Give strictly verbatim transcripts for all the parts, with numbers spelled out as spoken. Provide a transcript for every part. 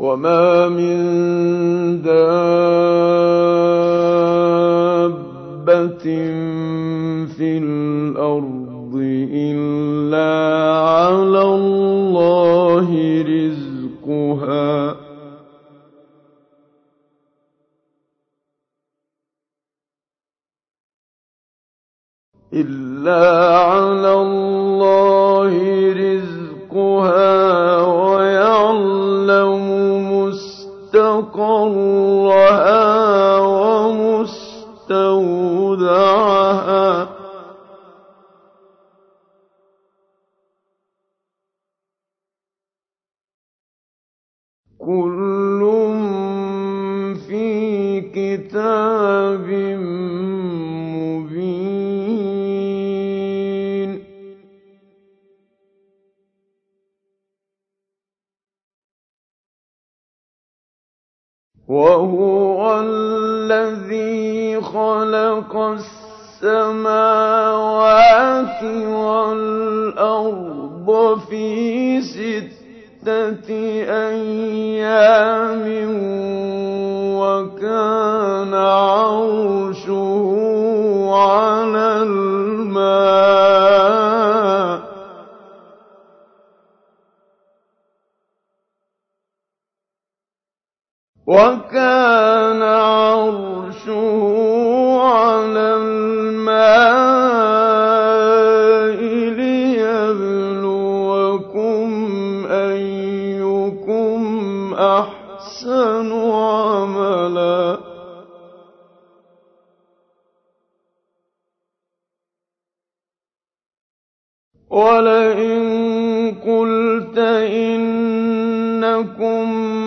وَمَا مِن دَابَّةٍ فِي الْأَرْضِ إِلَّا عَلَى اللَّهِ رِزْقُهَا ۗ إِلَّا عَلَى اللَّهِ رِزْقُهَا وَيَعْلَمُ مُسْتَقَرَّهَا وَمُسْتَوْدَعَهَا ۚ كُلٌّ فِي كِتَابٍ مُّبِينٍ. وَهُوَ الَّذِي خَلَقَ السَّمَاوَاتِ وَالْأَرْضَ فِي سِتَّةِ أَيَّامٍ وَكَانَ عَرْشُهُ عَلَى الْمَاءِ ۚ وَكَانَ عَرْشُهُ عَلَى الْمَاءِ لِيَبْلُوَكُمْ أَيُّكُمْ أَحْسَنُ عَمَلًا ۗ وَلَئِن قُلْتَ إِنَّكُم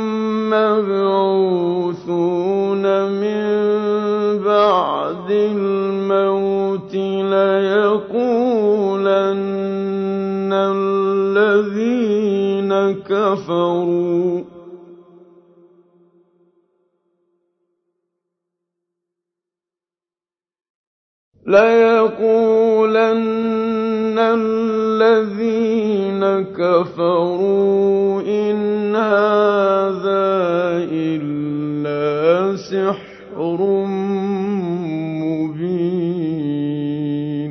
مَّبْعُوثُونَ مِن بَعْدِ الْمَوْتِ لَيَقُولَنَّ الَّذِينَ كَفَرُوا لَيَقُولَنَّ الَّذِينَ كَفَرُوا إِنْ هَٰذَا إِلَّا سِحْرٌ مُّبِينٌ.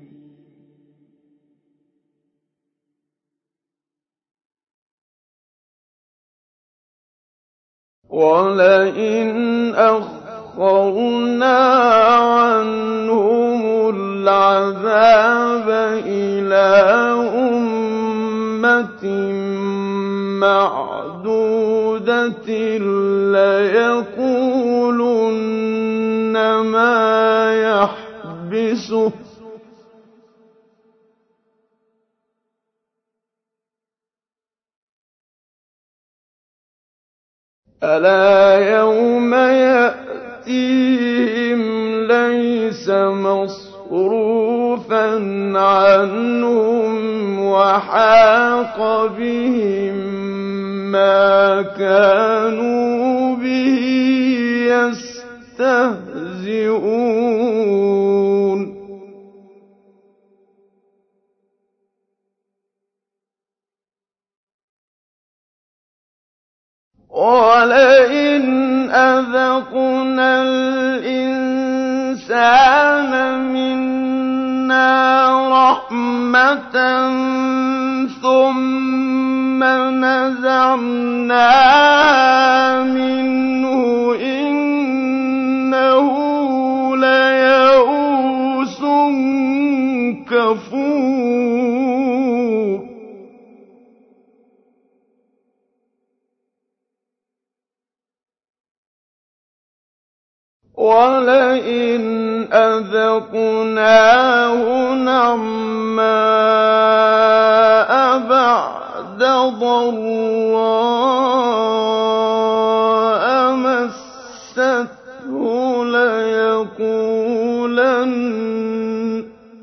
وَلَئِنْ أَخَّرْنَا عَنْهُمُ الْعَذَابَ إِلَىٰ أُمَّةٍ مَّعْدُودَةٍ لَّيَقُولُنَّ مَا يَحْبِسُهُ ۗ أَلَا يَوْمَ يَأْتِيهِمْ لَيْسَ مَصْرُوفًا عَنْهُمْ وَحَاقَ بِهِم مَّا كَانُوا بِهِ يَسْتَهْزِئُونَ. وَلَئِنْ أَذَقْنَا الْإِنسَانَ مِنَّا رَحْمَةً ثُمَّ نَزَعْنَاهَا مِنْهُ إِنَّهُ لَيَئُوسٌ كَفُورٌ. وَلَئِنْ أَذَقْنَاهُ نَعْمَاءَ بَعْدَ ضَرَّاءَ مَسَّتْهُ لَيَقُولَنَّ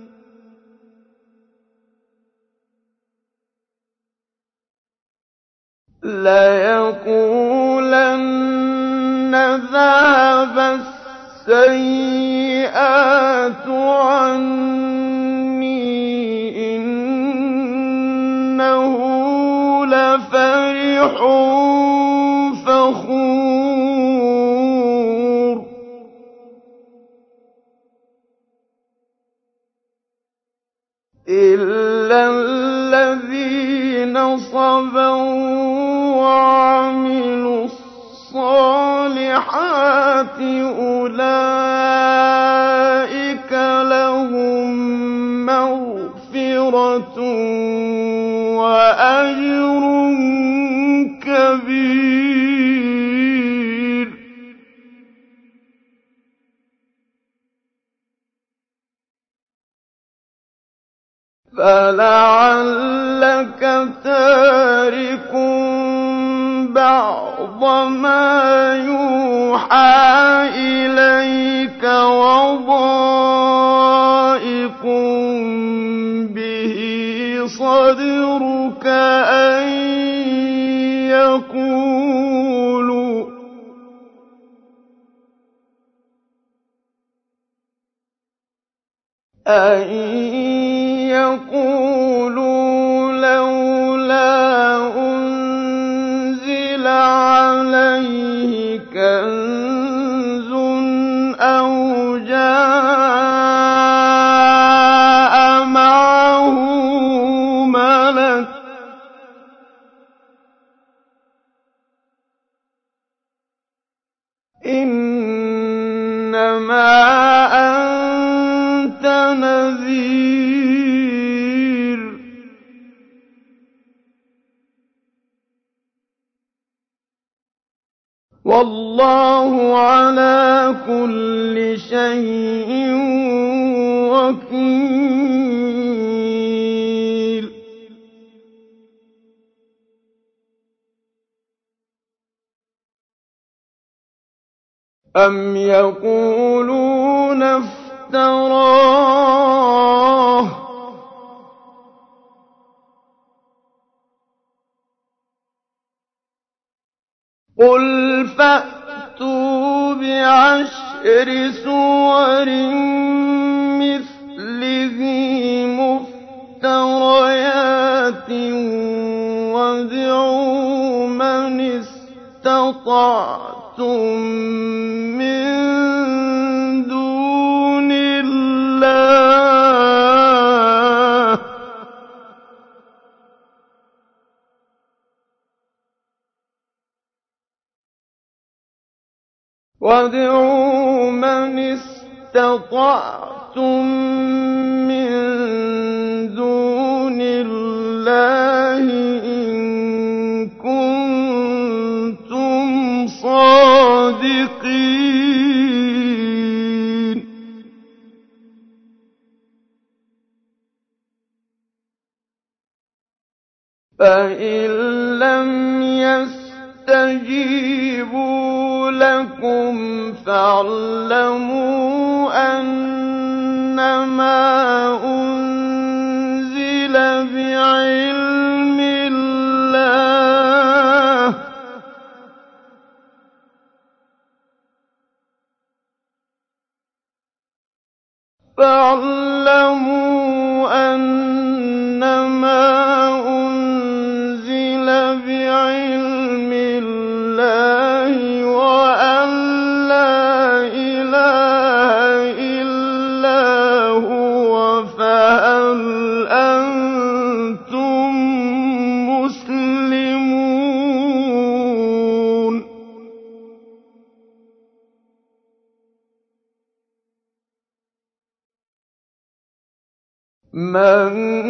لَيَقُولَنَّ ذَهَبَ السَّيِّئَاتُ عَنِّي إِنَّهُ لَفَرِحٌ فخور إِلَّا الَّذِينَ صَبَرُوا وَعَمِلُوا الصَّالِحَاتِ أُولَٰئِكَ لَهُم مَّغْفِرَةٌ وَأَجْرٌ كَبِيرٌ فَلَعَلَّكَ تَارِكٌ بَعْضَ مَا يُوحَىٰ إِلَيْكَ وَضَائِقٌ بِهِ صَدْرُكَ أَن يَقُولُوا أَن يَقُولُوا لَوْلَا أُنزِلَ عَلَيْهِ كَنزٌ أَوْ جَاءَ مَعَهُ مَلَكٌ ۚ إِنَّمَا أَنتَ نَذِيرٌ ۚ وَاللَّهُ عَلَىٰ كُلِّ شَيْءٍ وَكِيلٌ أَمْ يَقُولُونَ افْتَرَاهُ ۖ قُلْ فَأْتُوا بِعَشْرِ سُوَرٍ مِّثْلِهِ مُفْتَرَيَاتٍ وَادْعُوا مَنِ اسْتَطَعْتُم مِّن دُونِ اللَّهِ ۚ وَادْعُوا مَنِ اسْتَطَعْتُم مِّن دُونِ اللَّهِ إِن كُنتُمْ صَادِقِينَ فَإِن لَّمْ يَسْتَجِيبُوا لَكُمْ فَاعْلَمُوا أَنَّمَا أُنزِلَ بِعِلْمِ اللَّهِ ۚ فَاعْلَمُوا أَنَّمَا أُنزِلَ بِعِلْمِ اللَّهِ وَأَن لَّا إِلَٰهَ إِلَّا هُوَ فَهَلْ أَنتُم مُّسْلِمُونَ مَن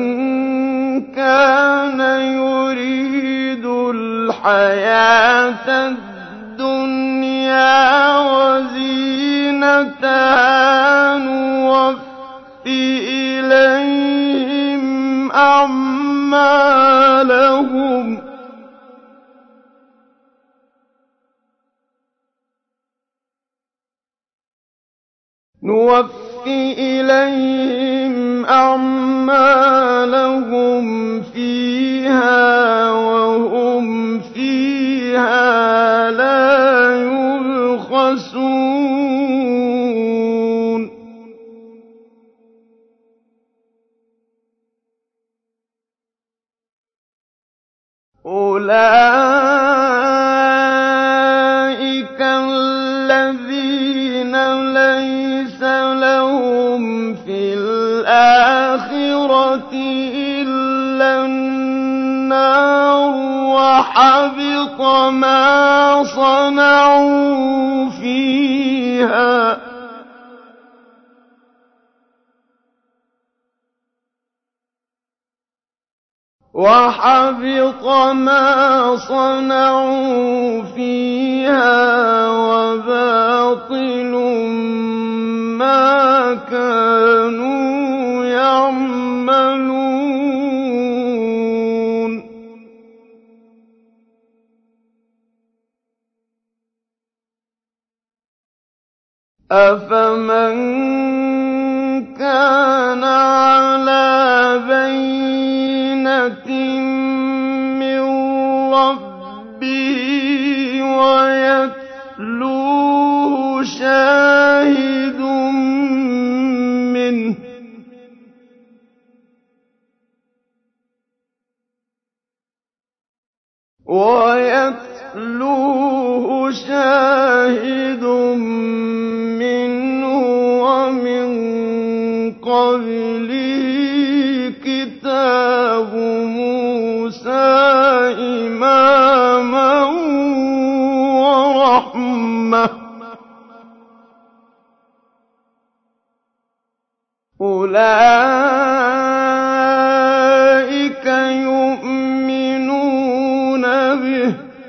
كَانَ يُرِيدُ الْحَيَاةَ الدُّنْيَا وَزِينَتَهَا نُوَفِّ إِلَيْهِمْ أَعْمَالَهُمْ نُوَفِّ إِلَيْهِمْ أَعْمَالَهُمْ فِيهَا وَهُمْ فِيهَا لَا يُبْخَسُونَ أُولَٰئِكَ وحبط ما صنعوا فيها وحبط ما صنعوا فيها وباطل ما كانوا يعملون أفمن كان على بينة من ربه ويتلوه شاهد منه ويتلوه شاهد منه ومن قبله كتاب موسى إماما ورحمة أولئك يؤمنون به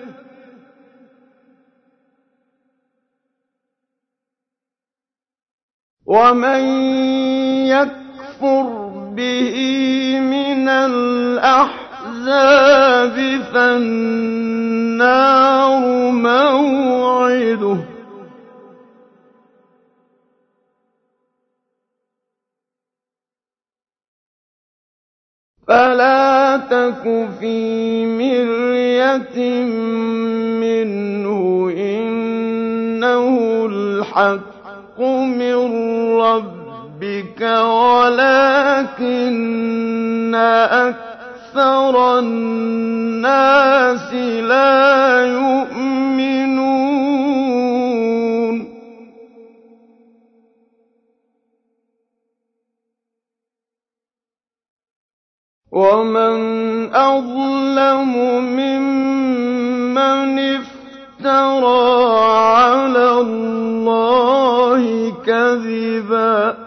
ومن يكفر به من الأحزاب فالنار موعده فلا تك في مرية منه إنه الحق من ربك ولكن أكثر الناس لا يؤمنون ومن أظلم ممن افترى على الله كذبا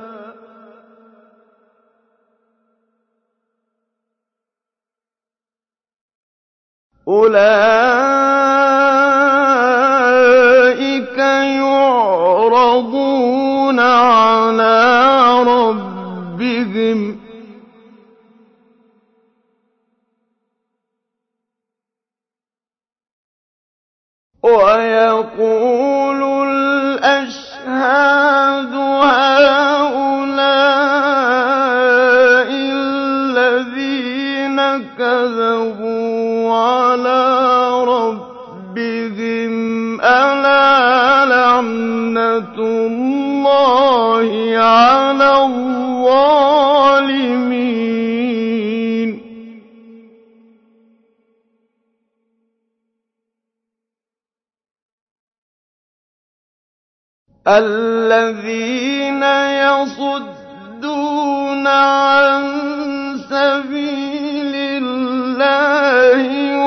أولئك يعرضون على ربهم ويقول الأشهاد هؤلاء الذين كذبوا على ربهم ألا لعنة الله على الظالمين الذين يصدون عن سبيل الله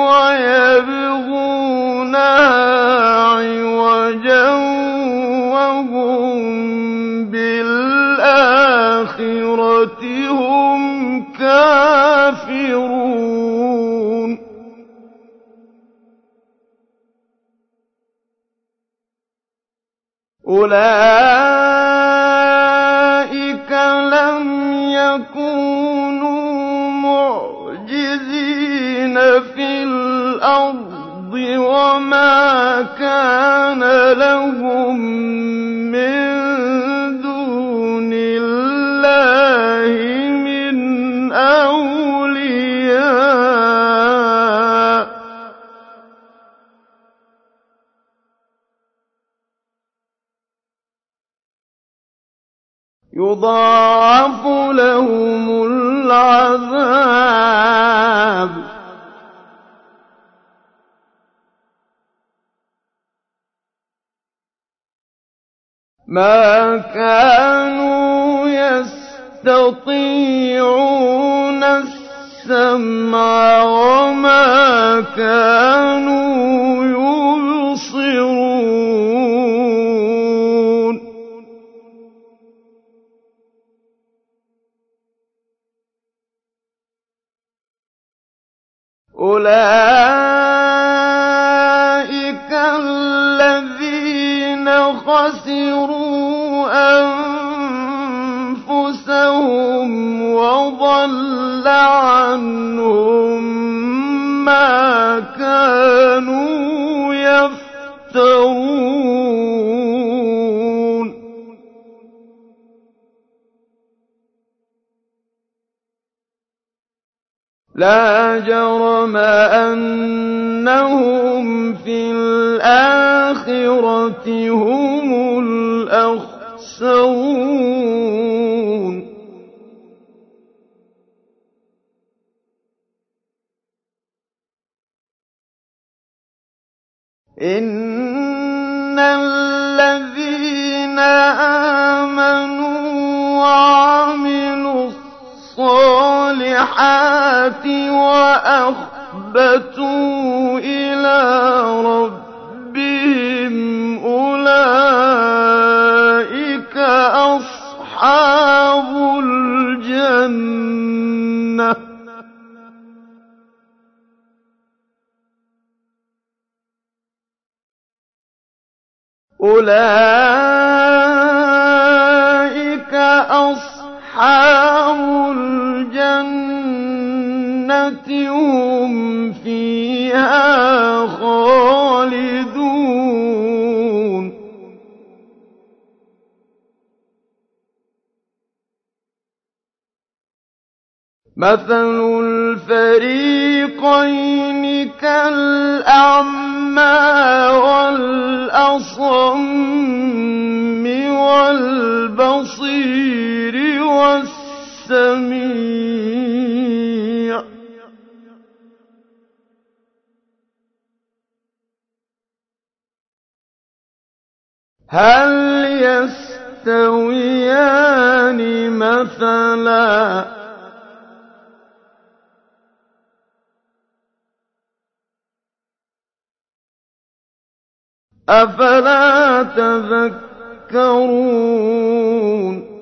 ويبغونها عوجا وهم بالآخرة هم كافرون أولئك لم يكونوا معجزين في الأرض وما كان لهم من دون الله من أولياء يضاعف لهم العذاب ما كانوا يستطيعون السَّمْعَ وَمَا كَانُوا يُبْصِرُونَ أُولَٰئِكَ الَّذِينَ خَسِرُوا أَنفُسَهُمْ وَضَلَّ عَنْهُم مَّا كَانُوا يَفْتَرُونَ لَا جَرَمَ أَنَّهُمْ فِي الْآخِرَةِ هُمُ الْأَخْسَرُونَ إِنَّ الَّذِينَ آمَنُوا وَعَمِلُوا الصَّالِحَاتِ وَأَخْبَتُوا إِلَىٰ رَبِّهِمْ أُولَٰئِكَ أَصْحَابُ الْجَنَّةِ ۖ أُولَٰئِكَ أَصْحَابُ الْجَنَّةِ هُمْ فِيهَا خَالِدُونَ مَثَلُ الْفَرِيقَيْنِ كَالْأَعْمَىٰ وَالْأَصَمِّ وَالْبَصِيرِ وَالسَّمِيعِ ۚ هَلْ يَسْتَوِيَانِ مَثَلًا ۚ أَفَلَا تَذَكَّرُونَ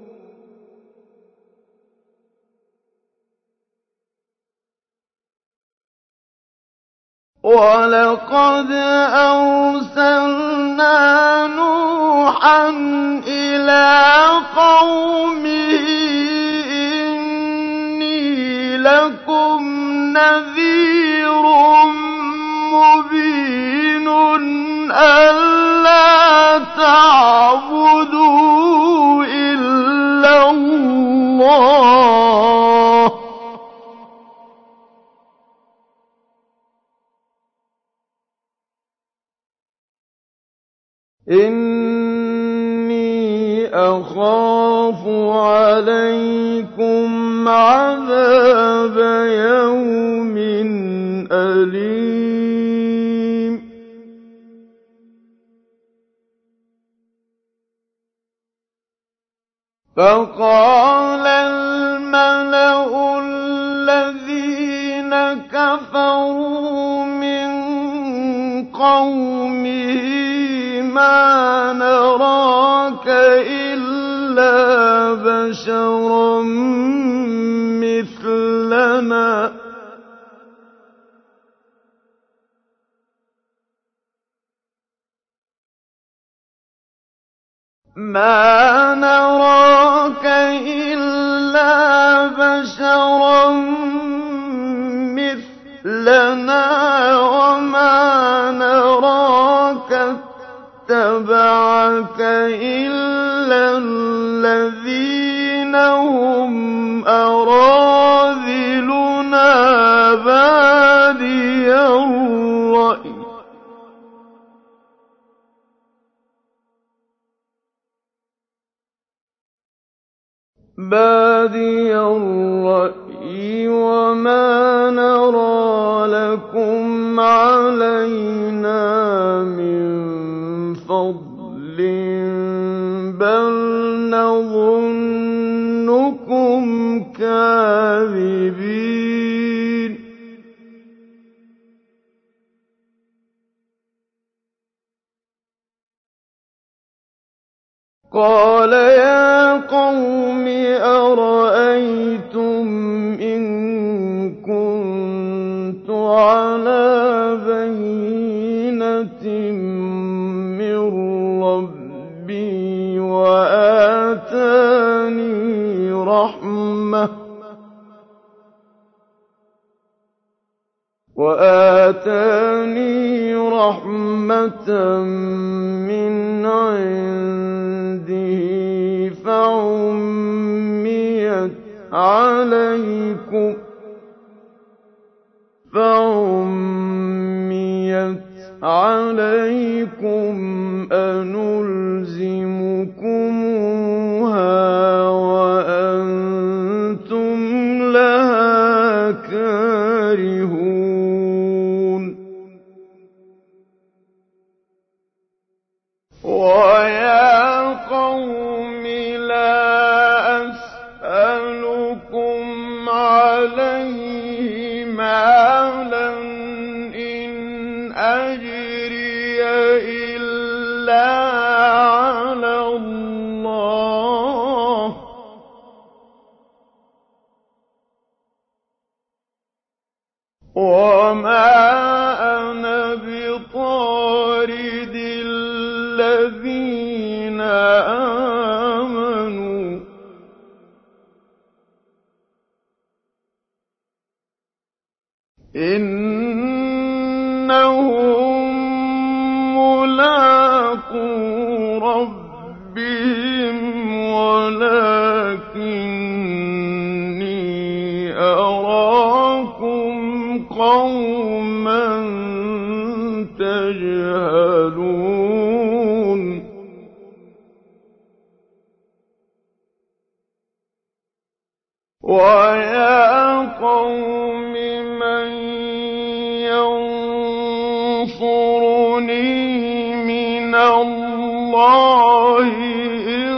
وَلَقَدْ أَرْسَلْنَا نُوحًا إِلَىٰ قَوْمِهِ إِنِّي لَكُمْ نَذِيرٌ مُّبِينٌ أَلَّا تَعْبُدُوا إِلَّا اللَّهَ إِنِّي أَخَافُ عَلَيْكُمْ عَذَابَ يَوْمٍ أَلِيمٍ فَقَالَ الْمَلَأُ الَّذِينَ كَفَرُوا مِن قَوْمِهِ مَا نَرَاكَ إِلَّا بَشَرًا مِّثْلَنَا مَا نَرَاكَ إِلَّا بَشَرًا مِّثْلَنَا وَمَا نَرَاكَ اتَّبَعَكَ إِلَّا الَّذِينَ هُمْ أَرَاذِلُنَا بَادِيَ الرَّأْيِ بَادِيَ الرَّأْيِ وَمَا نَرَىٰ لَكُمْ عَلَيْنَا مِن فَضْلٍ بَلْ نَظُنُّكُمْ كَاذِبِينَ قَالَ يَا قَوْمِ أَرَأَيْتُمْ إِن كُنتُ عَلَىٰ بَيِّنَةٍ مِّن رَّبِّي وَآتَانِي رَحْمَةً وآتاني رحمة من عنده فعميت عليكم فعميت عليكم أنلزمكموها وأنتم لها كارهون وَيَا قَوْمِ لَا أَسْأَلُكُمْ عَلَيْهِ مَالًا ۖ إِنْ أَجْرِيَ إِلَّا عَلَى اللَّهِ ۚ وَمَا أَنَا بِطَارِدِ الَّذِينَ آمَنُوا ۚ إِنَّهُم مُّلَاقُو رَبِّهِمْ وَلَٰكِنِّي أَرَاكُمْ قَوْمًا تَجْهَلُونَ وَيَا قَوْمِ مَن يَنصُرُنِي مِنَ اللَّهِ إِن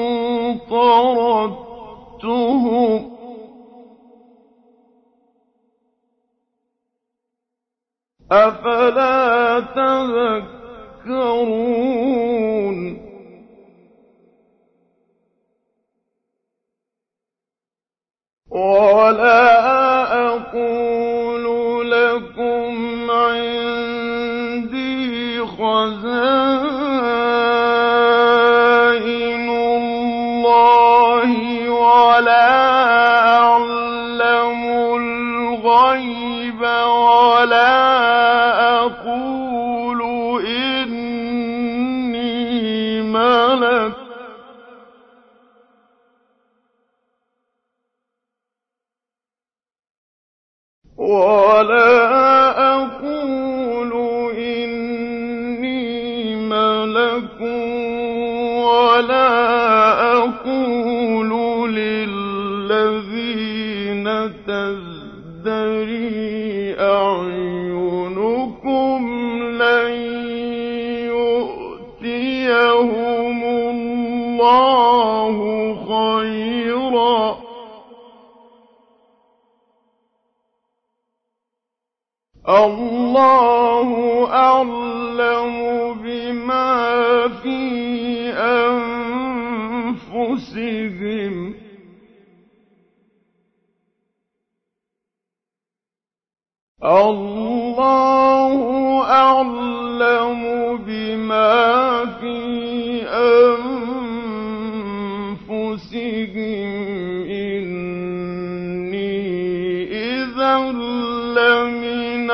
طَرَدتُّهُمْ ۚ أَفَلَا تَذَكَّرُونَ وَلَا أَقُولُ لَكُمْ عِندِي خَزَائِنُ اللَّهِ وَلَا أَعْلَمُ الْغَيْبَ وَلَا أَقُولُ إِنِّي مَلَكٌ ۖ وَلَا أَقُولُ إِنِّي مَلَكٌ وَلَا أَقُولُ لِلَّذِينَ تَزْدَرِي أَعْيُنُكُمْ لَن يُؤْتِيَهُمُ اللَّهُ خَيْرًا ۖ اللَّهُ أَعْلَمُ بِمَا فِي أَنفُسِهِمْ ۖ اللَّهُ أَعْلَمُ بِمَا فِي أَنفُسِهِمْ ۖ إِنِّي إِذًا لَّمِنَ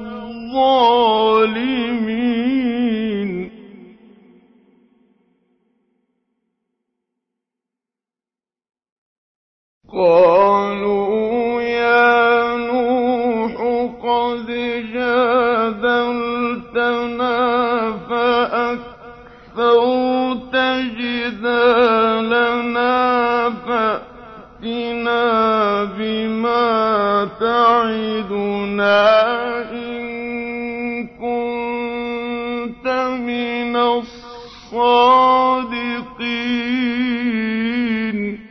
الظَّالِمِينَ قَالُوا يَا نُوحُ قَدْ جَادَلْتَنَا فَأَكْثَرْتَ جِدَالَنَا فَأْتِنَا بِمَا تَعِدُنَا إِن كُنتَ مِنَ الصَّادِقِينَ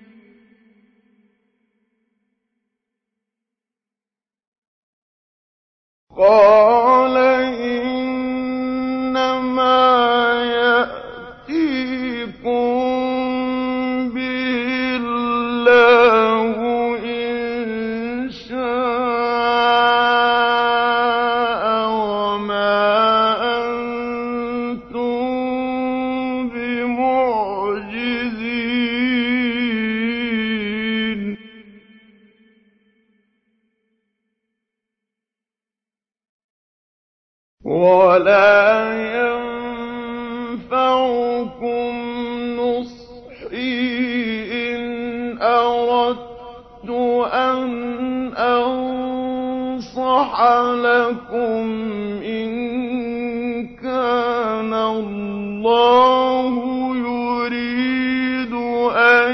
قَالَ إِنَّمَا يَأْتِيكُم أنتم بمعجزين ولا ينفعكم نصحي إن أردت أن أنصح لكم إن كان الله يريد أن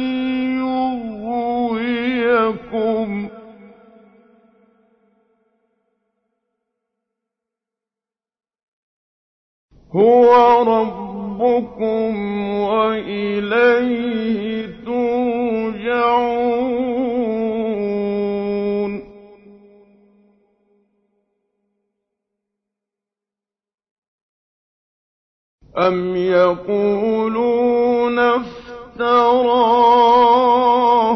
يغويكم هو ربكم وإليه ترجعون أم يقولون افتراه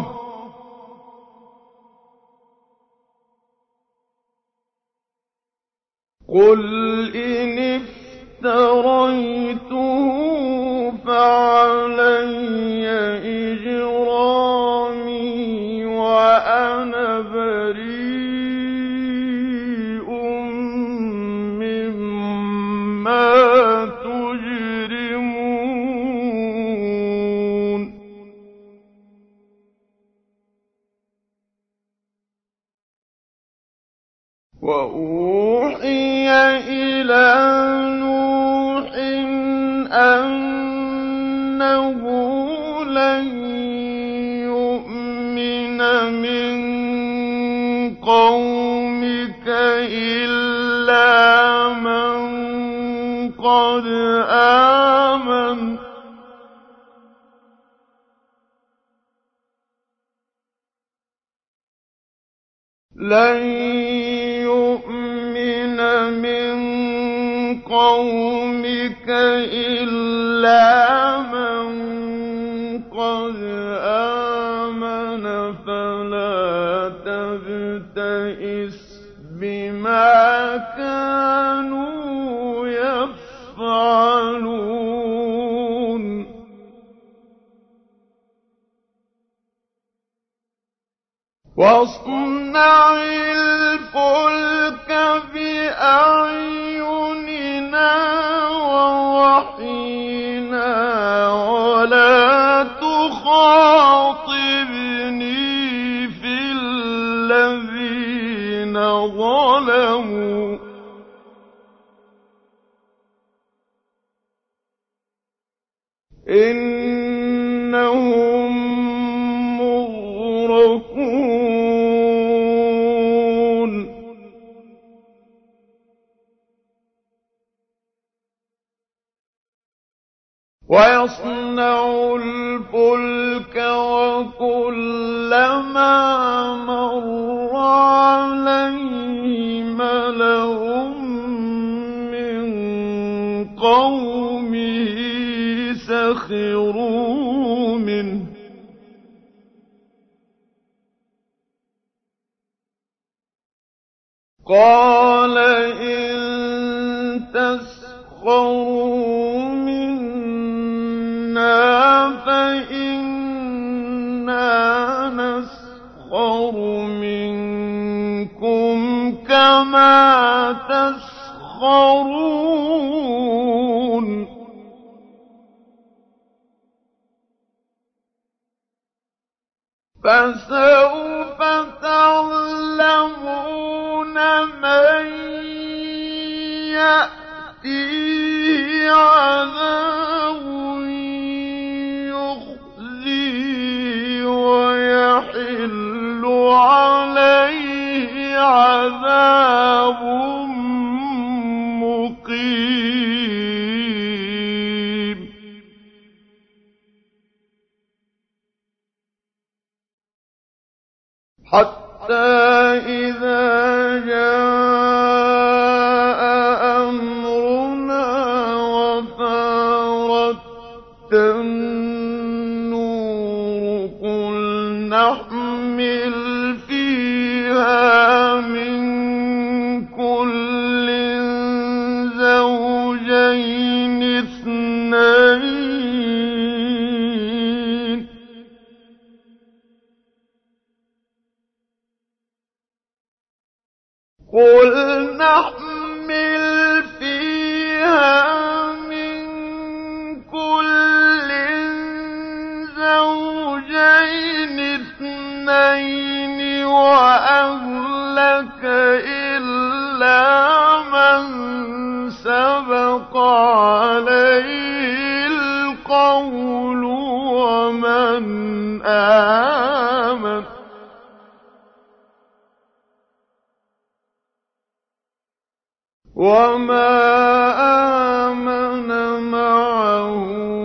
قل إن افتريته فعلي إجرامي وأنا بريء مما تجرمون وأوحي إلى نوح أنه لن يؤمن من قومك إلا من قد آمن لن يؤمن من قومك إلا من قد آمن فلا تبتئس بما كانوا يفعلون واصنع الفلك بأعيننا ووحينا ولا تخاطبني في الذين ظلموا إنهم مغرقون ويصنع الفلك وكلما مر عليه ملأ من قومه سخروا منه قال إن تسخروا منا فإنا نسخر منكم كما تسخرون فسوف تعلمون من يأتيه عذاب يخزيه ويحل عليه عذاب مقيم حتى إذا جاء أمرنا وفارت النور قل نحمل فيها من كل حَبَطَ عَلَيْهِ الْقَوْلُ وَمَنْ آمَنَ وَمَا آمَنَ مَعَهُ